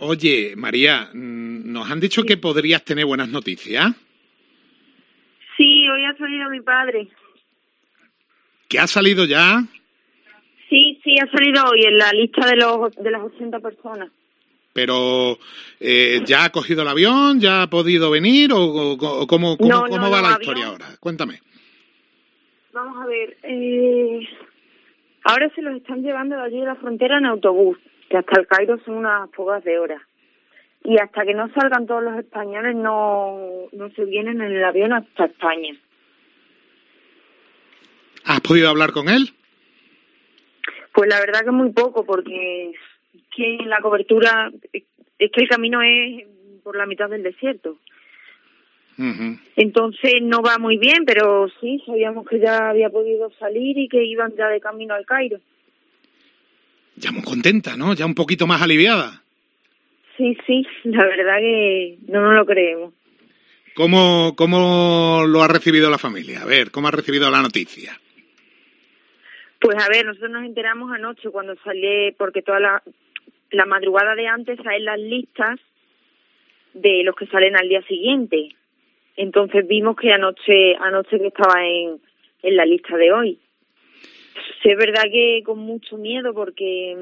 Oye, María, nos han dicho que podrías tener buenas noticias. Sí, hoy ha salido mi padre. ¿Que ha salido ya? Sí, ha salido hoy en la lista de las 80 personas. Pero, ¿ya ha cogido el avión? ¿Ya ha podido venir? ¿O cómo va la historia ahora? Cuéntame. Vamos a ver. Ahora se los están llevando de allí de la frontera en autobús, que hasta el Cairo son unas pocas de horas. Y hasta que no salgan todos los españoles no se vienen en el avión hasta España. ¿Has podido hablar con él? Pues la verdad que muy poco, porque que la cobertura es que el camino es por la mitad del desierto. Uh-huh. Entonces no va muy bien, pero sí, sabíamos que ya había podido salir y que iban ya de camino al Cairo. Ya muy contenta, ¿no? Ya un poquito más aliviada. Sí, la verdad que no nos lo creemos. ¿Cómo lo ha recibido la familia? A ver, ¿cómo ha recibido la noticia? Pues a ver, nosotros nos enteramos anoche cuando salí, porque toda la madrugada de antes salen las listas de los que salen al día siguiente. Entonces vimos que anoche que estaba en la lista de hoy. Sí, es verdad que con mucho miedo porque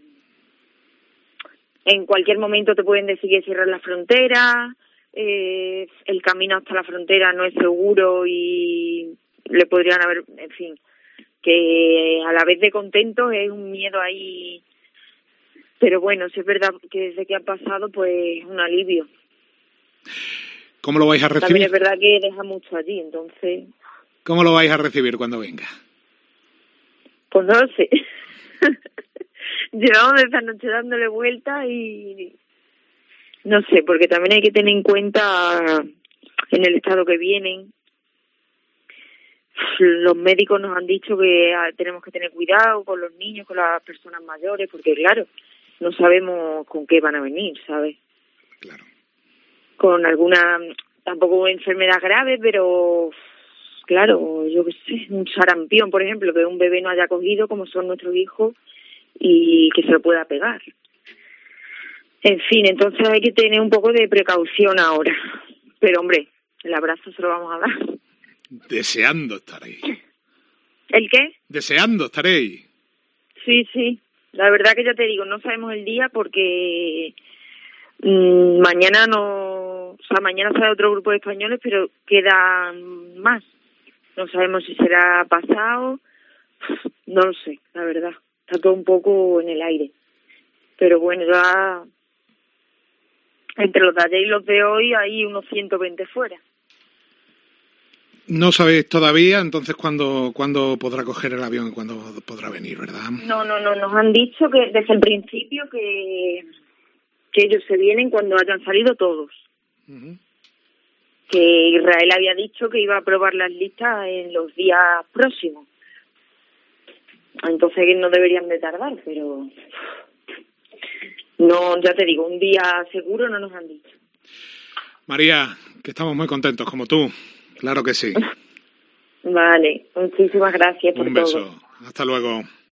en cualquier momento te pueden decir que cierran la frontera, el camino hasta la frontera no es seguro y le podrían haber, en fin, que a la vez de contentos es un miedo ahí. Pero bueno, sí es verdad que desde que ha pasado, pues un alivio. ¿Cómo lo vais a recibir? También es verdad que deja mucho allí, entonces... ¿Cómo lo vais a recibir cuando venga? Pues no lo sé. Llevamos desde anoche dándole vuelta y... No sé, porque también hay que tener en cuenta en el estado que vienen. Los médicos nos han dicho que tenemos que tener cuidado con los niños, con las personas mayores, porque claro, no sabemos con qué van a venir, ¿sabes? Claro. Con alguna, tampoco enfermedad grave, pero claro, yo qué sé, un sarampión, por ejemplo, que un bebé no haya cogido, como son nuestros hijos, y que se lo pueda pegar. En fin, entonces hay que tener un poco de precaución ahora. Pero hombre, el abrazo se lo vamos a dar. Deseando estar ahí. ¿El qué? Deseando estar ahí. Sí. La verdad que ya te digo, no sabemos el día porque mañana mañana sale otro grupo de españoles, pero quedan más. No sabemos si será pasado, no lo sé, la verdad. Está todo un poco en el aire. Pero bueno, ya entre los de ayer y los de hoy hay unos 120 fuera. No sabéis todavía, entonces, cuándo podrá coger el avión y cuándo podrá venir, ¿verdad? No, nos han dicho que desde el principio que ellos se vienen cuando hayan salido todos. Uh-huh. Que Israel había dicho que iba a aprobar las listas en los días próximos. Entonces que no deberían de tardar, pero no, ya te digo, un día seguro no nos han dicho. María, que estamos muy contentos como tú. Claro que sí. Vale, muchísimas gracias por todo. Un beso. Hasta luego.